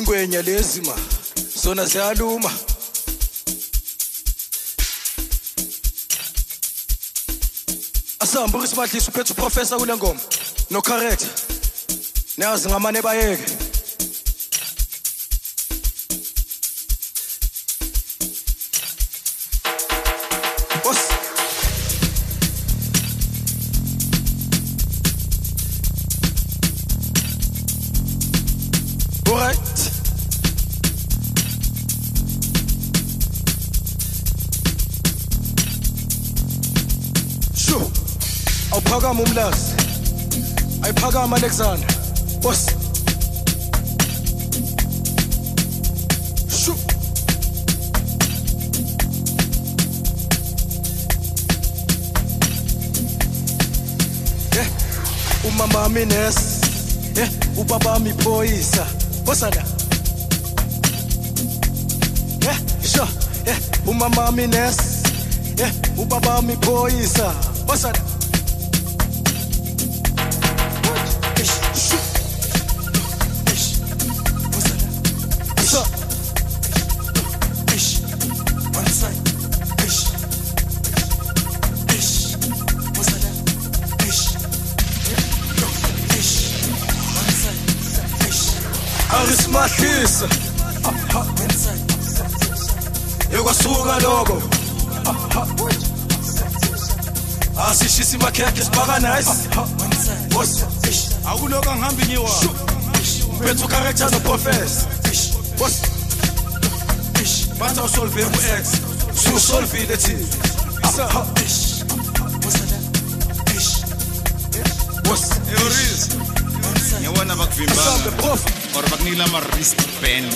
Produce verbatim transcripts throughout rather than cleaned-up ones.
ingwenya lezi ma zona ziyaluma asamba uSibahlisa uphethe uprofessor kule ngoma no correct nayazi ngamane bayeke boss alright sure awuphakama umlazi ayiphakama Alexander boss shu eh umama Mines eh ubaba miphoyisa bosana eh sho eh umama Mines eh ubaba miphoyisa bosana Arismahlisa yokwasuka lokho asishisa imakhekhe sibaka nice boss akuloka ngihambi ngiwa bethu characters of professor boss batha usolve ku X so solve the team boss eoris ngiyabona bakuvimbana prof or bakunila ama wristband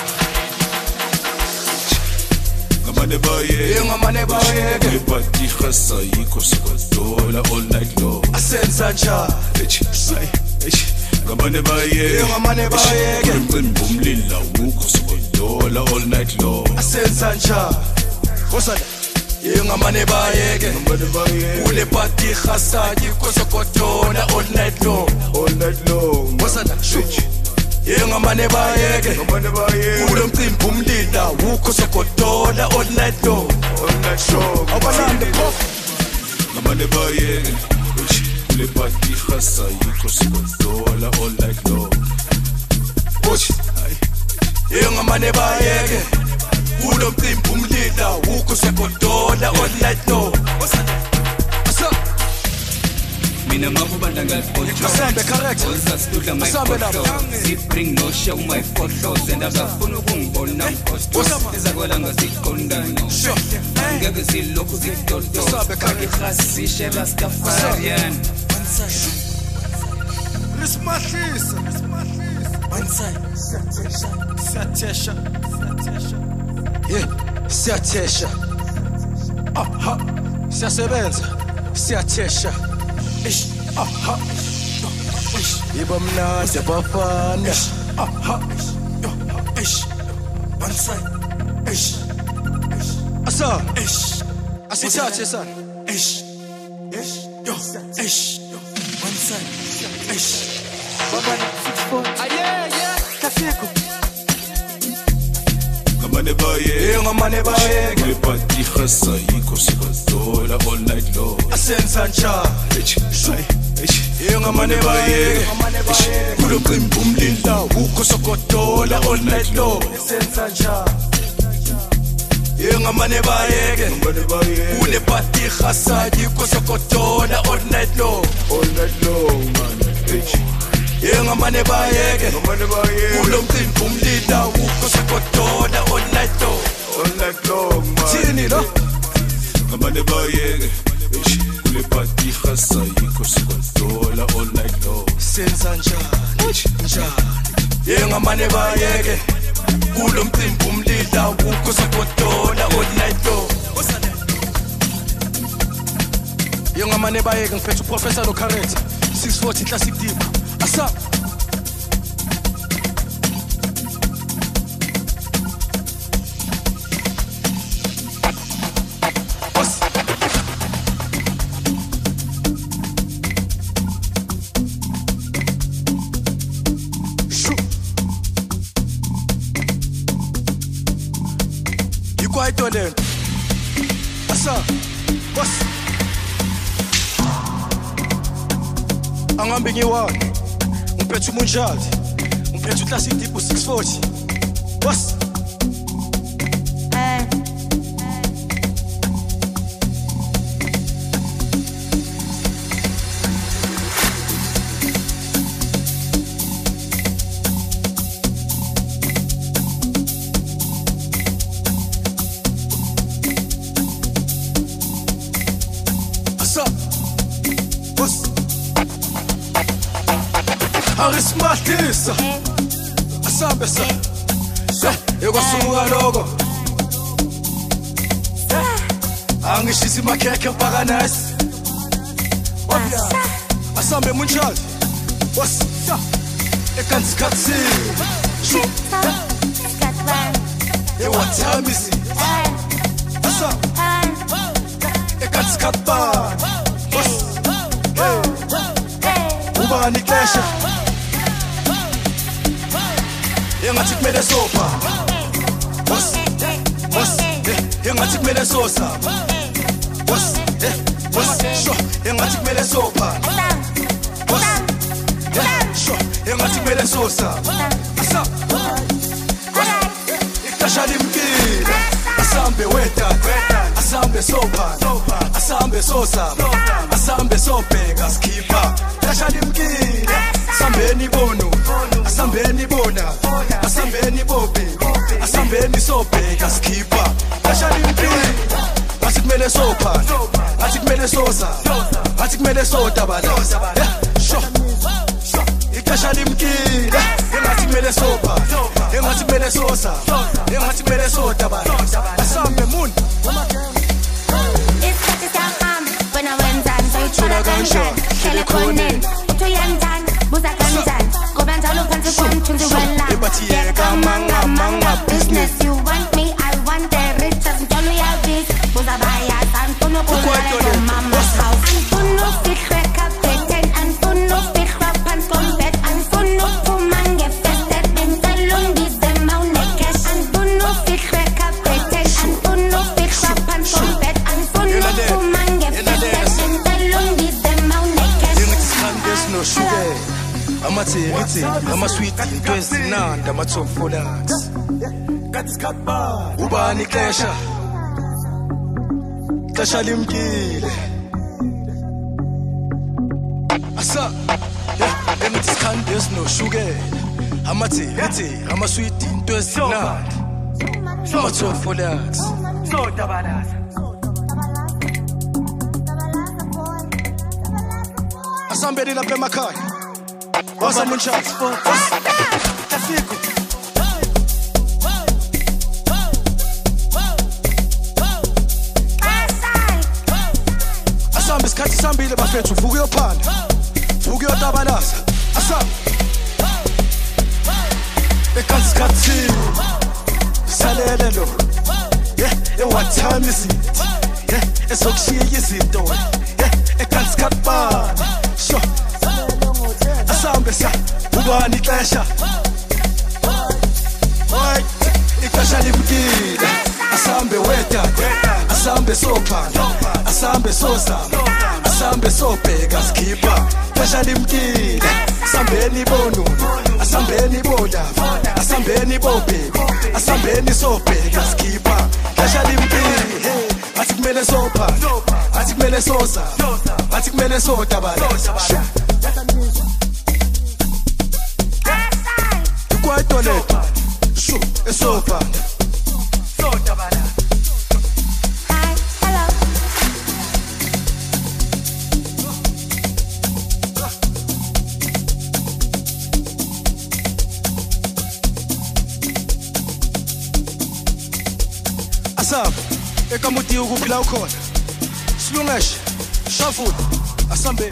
ngamane baye ngamane baye ngibati khasa yikho sikodola all night long asenza njani hey ngamane baye ngamane baye ngimcimba umlilo ukho sikodola all night long asenza njani bosana yengamane bayeke ngamane baye ule party khasa yikho sikodola all night long all night long bosana yengamane bayeke ngamane baye ule mcimbi umlila ukho sokodola all night long all night long awalande prof ngamane bayeke ule party khasa yikho sokodola all night long bosh yengamane bayeke ule mcimbi umlila ukho sokodola all night long asa mina makubanda ngaliphotho asambe correct usasitudla my photo si bring no show my photos and akafuna ukungibona ngiphosto izakwela ngasiqondana ngeke silokhu sitoto asambe khasi shela stafarian Rismahlisa one side Satesha yeah Satesha aha siyasebenza siyatesha ish aha ish yiba mnandi bafana aha ish one side ish asa ish asithathe sana ish ish yo ish one side ish baba six four ah yeah yeah kasiko ngamane baye ngamane baye ngipati khasa yikho sikodola all night long asenza njani yengamane baye kulo mcimbi umlila ukho sokodola all night long asenza njani yengamane baye kule party khasa yikho sokodola all night long all night long man yengamane bayeke kulo mcimbi umlila ukho sokodola all night long all night long man thini lo ngamane bayeke kule party khasa yikho sokodola all night long senza njani njani yengamane bayeke kulo mcimbi umlila ukho sokodola all night long yengamane bayeke ngiphethe uprofessor no correct six forty classic deep asa ikwaito lento asa boss angambe ngiwani ngiphethe umunjali ngiphethe uClassic Deep six forty boss eh Arismatisa asambe sa ekwasuka lokho angishisi makhekhe mphakanasi asambe munjali wasa ekansikhatsi e what time is it asa ekansikhatba wasa ubani klesha engathi kumele sopa boss boss engathi kumele sosa boss boss sho engathi kumele sopa boss sho engathi kumele sosa asa ikasha limkile asambe weta asambe sopa asambe sosa asambe sopeka skipper kasha limkile sambeni bono asambeni bona asambeni bobe asambeni sobheka skipper kashali mpili athi kumele sopha athi kumele sosa athi kumele soda bala sho ikashali mpili engathi kumele sopha engathi kumele sosa engathi kumele soda bala asambe muntu isikhathi sahamba wena wenzani soyithola kanjani hlele khoneni uthi uyenzani buza kanjani ngoba njalo phansi komthunzi wela yeka manga manga business you want me I want the riches njalo uyabiza buza bayazi anifuna kulala mama's house anifuna ufihlwe kapeten anifuna ufihlwa phansi kombed anifuna uphuma ngefested benzela ungize mawunecash anifuna ufihlwe kapeten anifuna ufihlwa phansi kombed anifuna uphuma ngefested benzela ungize mawunecash there's no sugar amathi ngithi ama sweet into ezinanda ama top products kathi skatba ubani klesha klesha limkile asa ngithi can't there's no sugar amathi ngithi ama sweet into ezinanda ama top products so tabalaza asambeni lapha emakhaya wasa munchati tafiko asambe isikhathi sambile bafethu vuka uyophanda vuka uyotabalaza asambe ekansikhathi salele lo yeah what time is it yeah esokushiya izinto yeah ekansikhathi bani sho asambe sa ubani klesha oi ikasha libukile asambe weta asambe sopa asambe sosa asambe sopeka skipper kasha limkile asambeni bonu asambeni boda asambeni bobe asambeni sopeka skipper kasha limkile athi kumele sopa athi kumele sosa athi kumele soda bala kwaito leto shu esopa soda bala hi hello asap ekamuti ukuphila ukhona silungeshe shafuda asambe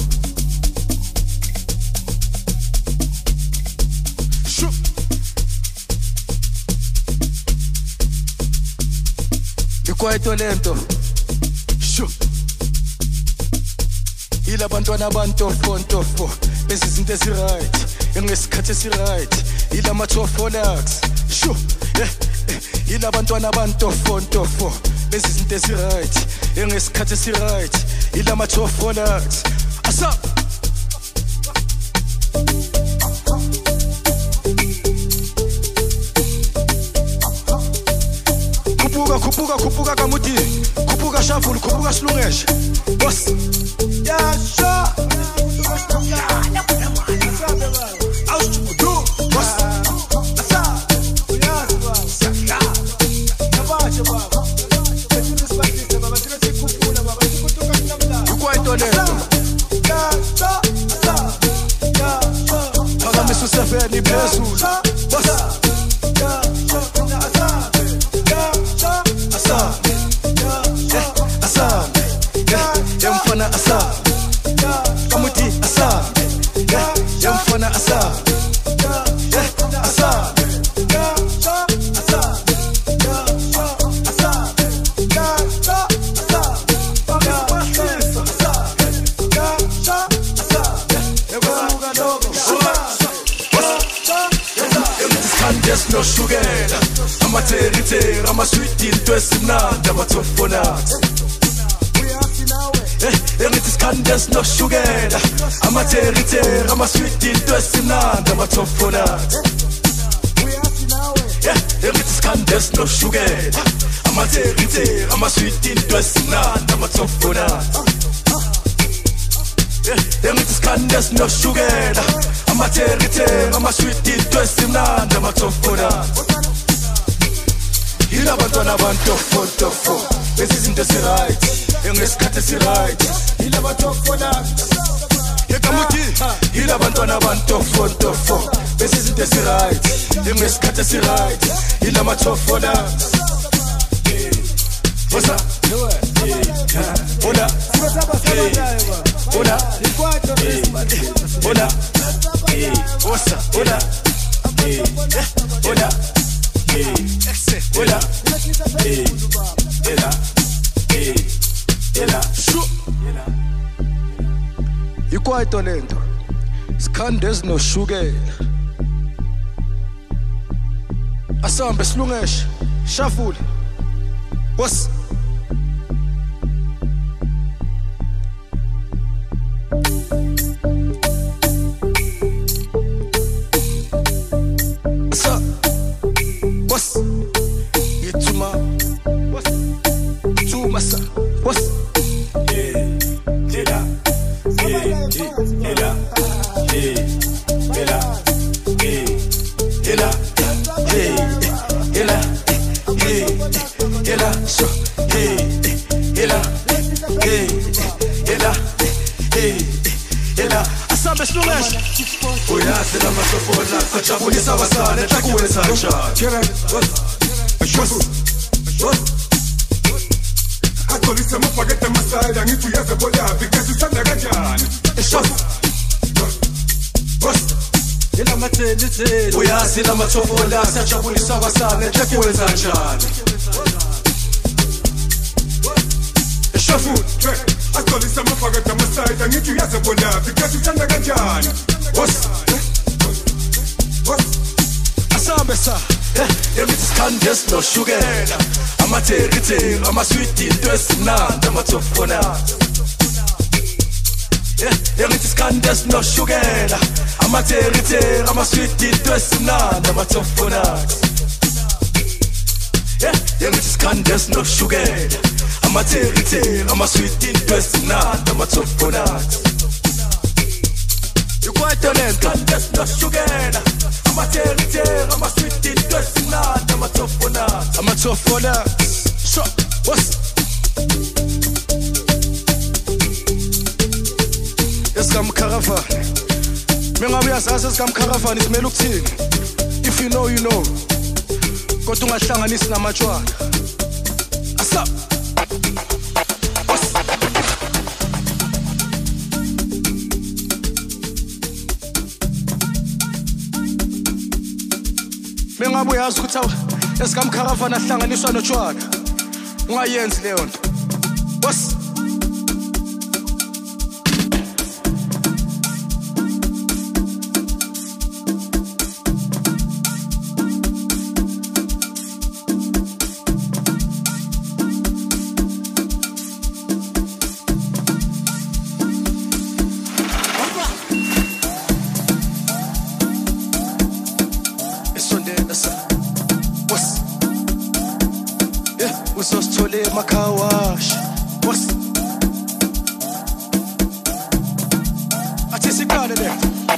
kwaito lento shu ila bantwana abantofo ntofo bese izinto ezi right engesikhathi esi right ila ma twelve lakhs shu Ilabantwana abantofo ntofo bezizinto eziright engesikhathi esiright ilama twelve nuts asa kupuka kupuka kupuka kamuti kupuka shafulu kupuka silungeshe boss ya sha Ni peso asa asa asa yamfana asa kamuti asa yamfana asa asa There's no sugar, I'm a territory, I'm a sweet into a simnad, I'm a tough for that. And it is can there's no sugar, I'm a territory, I'm a sweet into a simnad, I'm a tough for that. And it is can there's no sugar, I'm a territory, I'm a sweet into a simnad, I'm a tough for that. And it is can there's no sugar, I'm a territory, I'm a sweet into a simnad, I'm a tough for that. Ilabantwana abantofo ntofo bezizinto eziright engesikhathi esiright ilabantofo nuts yekamuthi ilabantwana abantofo ntofo bezizinto eziright engesikhathi esiright ilama twelve nuts what's up hola hola hola what's up hola hola hola ela ela shu ikwaito lento sikhandezi noshukela asambe silungeshe shafule boss asa boss ituma boss ituma sa boss eh ela eh ela eh ela eh ela eh ela eh ela so eh ela eh ela eh ela asambe silungeshe uyasela masofona ajabulisa abasana ekuwenza njani Shut Akolisa mafagete masaya ngithi uyazebola because usanda kanjani Shut Ela matheni theni uyazi la mathofola sajabulisa abasana ekuwenza njani Shafu Akolisa mafagete masaya ngithi uyazebola because usanda kanjani Boss Boss Asambe sa If it's candies, no sugar. I'm a territory, I'm a sweet into a simnad, I'm a tough for that. If it's candies, no sugar. I'm a territory, I'm a sweet into a simnad, I'm a tough for that. If it's candies, no sugar. I'm a territory, I'm a sweet into a simnad, I'm a tough for that. You quite a land, candies, no sugar. I'm a territory, I'm a sweet in dressing now, I'm a tough for that. I'm a tough for that. So, what's Yes, come caravan. Mengabe yasazi come caravan isimela ukuthini. If you know, you know. Kodwa ungahlanganisi namachwana. Asa. What's Mengabe uyazi ukuthi esikamcaravana ahlanganiswa noTshwana ungayenzi leyo nto boss Yeah, uzosithole emakhaya. What's Athi siqale le.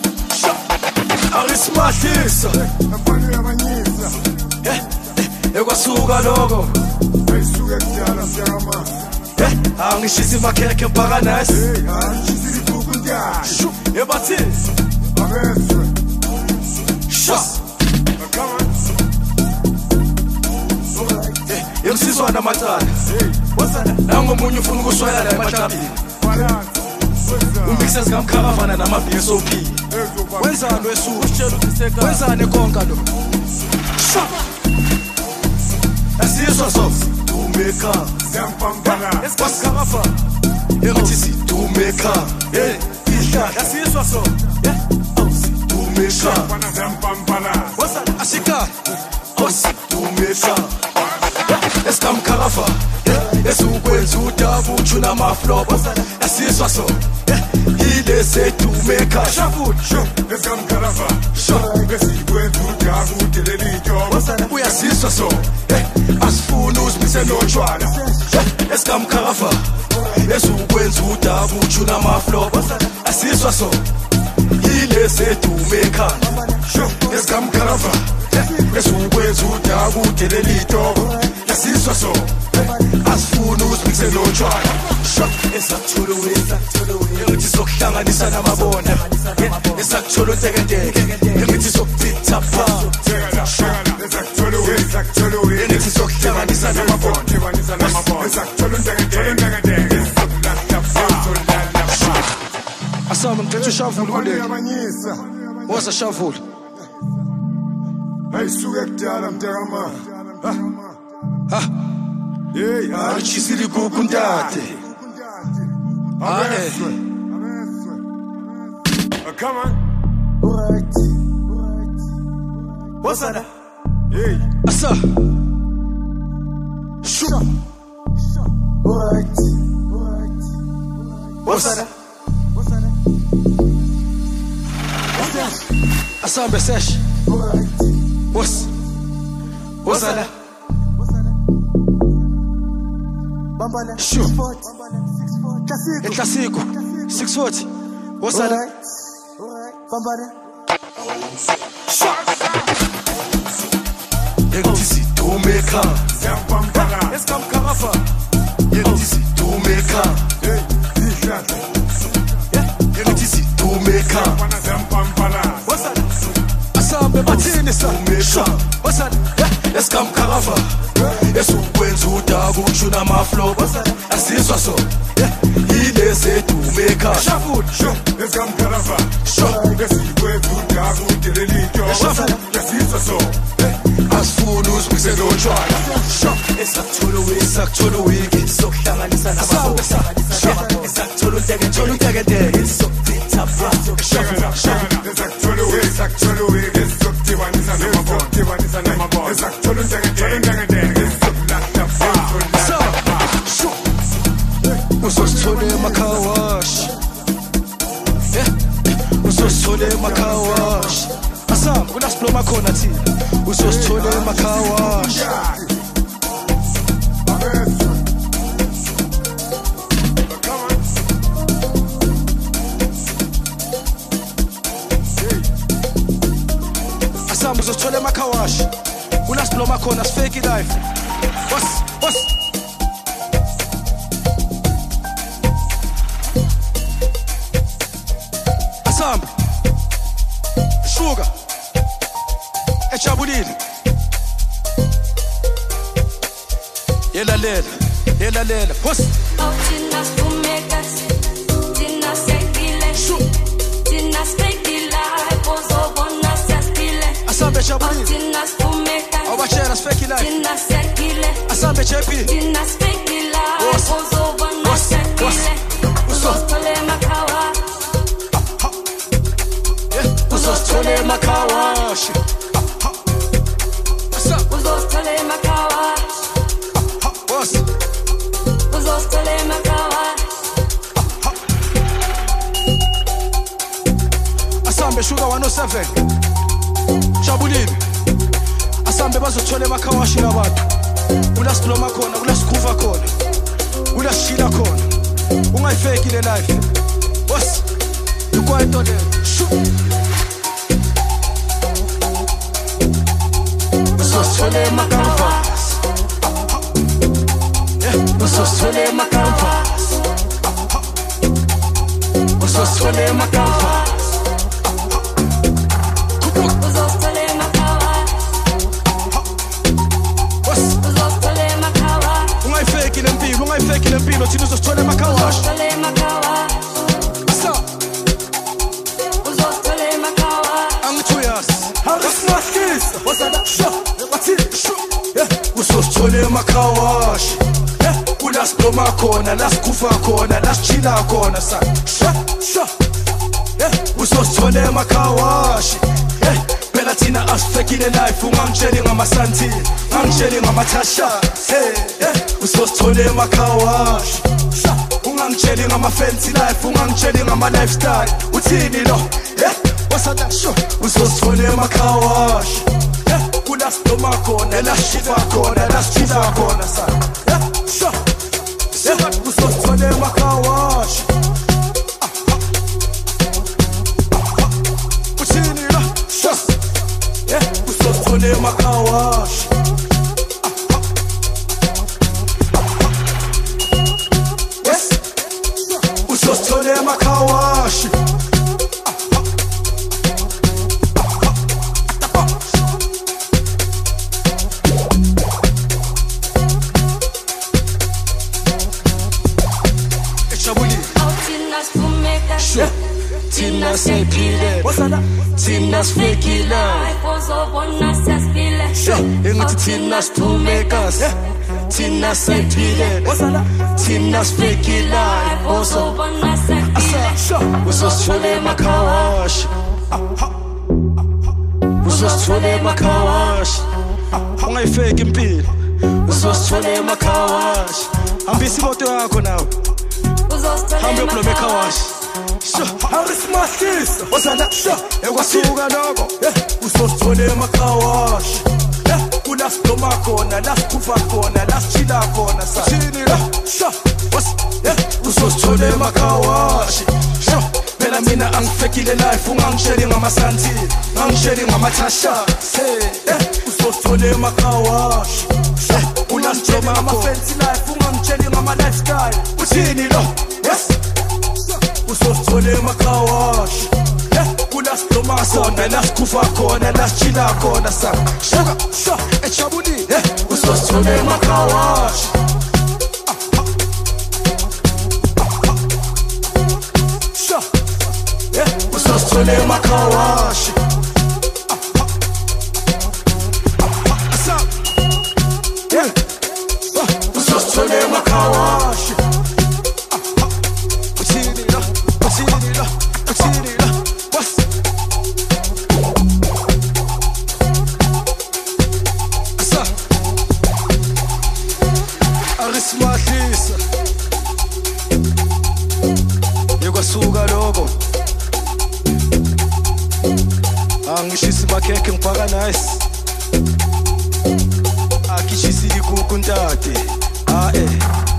Arismahlisa. Afanye abanyisa. Eh, ekwasuka lokho. Ayisuke kudala siyama. Eh, angishisi makhekhe mpaka nice. Hey, angishisi ibuku ndiyasho. Yebathi. Abeswe. Shas. Come on. Eh, yemsizwana matana. Hey, What's that? Nangomunye ufuna ukuswela la emachabini. balance. Umixes kamkhavana nama B S O P. Wenzani wesuku? Usitshela ukuthi seka. Wenzani konka lo? Shop. Asizwa so. Umeka. Siyampambana. Esikharafa. Yengathi si dumeka. Hey, ihla. Asizwa so. Yeah. Awusi dumeka. Bana siyampambana. What's that? Ashika. Awusi dumeka. Esikamkharafa. Esukwenza udabu uthuna maflop. Asizwa so. Ile setumeka. Shavut. Sho, esikamkharafa. Sho, esikwenza udabu udeleli ijobo. Uyasizwa so. Asifuna uzimise notshwala. Esikamkharafa. Esukwenza udabu uthuna maflop. Asizwa so. Ile setumeka. Sho, Esikamkharafa. Esukwenza udabu udeleli ijobo. Asizwa so. Asifuna uzimise notshwala. Sho, esathula wesa. Ngithi sokuhlanganisa namabona. Esakuthola utekenteke. Ngithi sokuthitha pha. sekala, sekala, esakuthola uwe, esakuthola uwe. Ngithi sokuhlanganisa namabona. Hlanganisa namabona. Esakuthola untekenteke, untekenteke. Esokulahla pha, esolala pha. Asama ngithethe ushavula Afanye kuleli. abanyisa. Woza shavula. Ayisuke kudala mntakama. Ha. Hey, Alichisile igugu ntate. Ah eh. Abeswe. Abeswe. Uh, Come on. Woza la. Hey. Asa. Shu. Woza la. Asambe sesh. Wos. Woza la. Shu. Eklasiko. six forty. Woza la. Ngithi sidumeka. Siyampambana. Esikamkharafa. Ngithi sidumeka. Hey, ihlahla. Ngithi sidumeka. Bana siyampambana. Asambe bathini sa. Woza la. Esikamkharafa. Esukwenza udabu uthuna maflop. Asizwa so. Ile setumeka. Shavut. Sho, esikamkharafa. Sho. Esikwenza udabu udeleli ijobo. Sho. Yasizwa so. Asifuna uzimise notshwala. Esakuthola uwe, esakuthola uwiki. Sokuhlanganisa namabona. Esakuthola untekenteke, untekenteke. Sokuthitha pha. Sekala, sekala, esakuthola uwe, esakuthola uwe. Esokudibanisa namabona. Dibanisa namabona. Esakuthola untekenteke, untekenteke. Esokulahla pha, esolala pha. Uzosithole emakhaya. Uzosithole emakhaya. Asam kunasiploma khona thina. Uzosithole emakhaya. Abeswe. Come on. Asam uzosithole emakhaya. Kunasiploma khona sifake life. What's what's Asam Sugar Ejabulile Yela lela Yela lela What's Tina Fumekas, Tina Sekile, Tina Spekila, Pozo Bonasa Stile, Asam Ejabulile Tina Fumekas, Awachera sifake life Tina Sekile, Asam J P Tina Spekila, Pozo Bonasa Stile, Uzostole Makawa, Uzosithole emakhaya. Uzostole Makawa, What's Uzostole Makawa, Asambe Sugar one oh seven Jabulile Asambe bazothola emakhaya abantu Ulasploma khona, ulaskuva khona, ulashila khona. Ungayifeki le life. What's you quiet on there? Shoot. Usosole makanvas. Yeah, usosole makanvas. Usosole makanvas. Ungayifeki lempilo thina uzosithola emakhaya. Sa uzosithola emakhaya. Angithuyas. Harismaskis. Wasala sho. Bathi sho. Yeah, uzosithola emakhaya. Yeah, ulasploma khona, laskufa khona, laschila khona sa. Sho sho. Yeah, uzosithola emakhaya. Yeah, phela thina asifekile life ungangitsheli ngamasanti, ngangitsheli ngamathasha. Hey, yeah, uzosithola emakhaya. Ungangitsheli ngama-fancy life, ungangitsheli ngama-lifestyle. Uthini lo? Yeah, wasala sho. Uzosithola emakhaya. Yeah, kulasploma khona, laschiva khona, laschila khona sa. Yeah, sho. Yeah, uzosithola emakhaya. Uthini lo? Sho. Yeah, uzosithola emakhaya. Uzosithola emakhaya. Thina siphile, thina sifikile, engithi thina siphumeka, thina siphile, thina sifikile, uzosithola emakhaya, uzosithola emakhaya. Ungayifeki impilo, uzosithola emakhaya. Hambisa imoto yakho nawe, hambe uyophuma emakhaya. Sho, harismaskis. Wasala sho, ekwasuka lokho. Yeah, uzosithola emakhaya. Yeah, kulasploma khona, laskufa khona, laschila khona sa. Thini lo? Sho, was yeah, uzosithola emakhaya. Sho, phela mina angifekile life ungangitsheli ngamasanti, ngangitsheli ngamathasha. Hey, yeah, uzosithola emakhaya. Sho, ulasploma ngama-fancy life ungangitsheli ngama-lifestyle. Uthini lo? Yes. Uzosithola emakhaya. Yeah, kulasploma khona, laskufa khona, laschila khona sa. Shuka sho, ejabulile. Yeah, uzosithola emakhaya. Sho, yeah, uzosithola emakhaya. Sa, yeah, uzosithola emakhaya. Arismahlisa yekwasuka lokho. Angishisi makhekhe ngifaka nice, akishisi ikuku ntate. Ah eh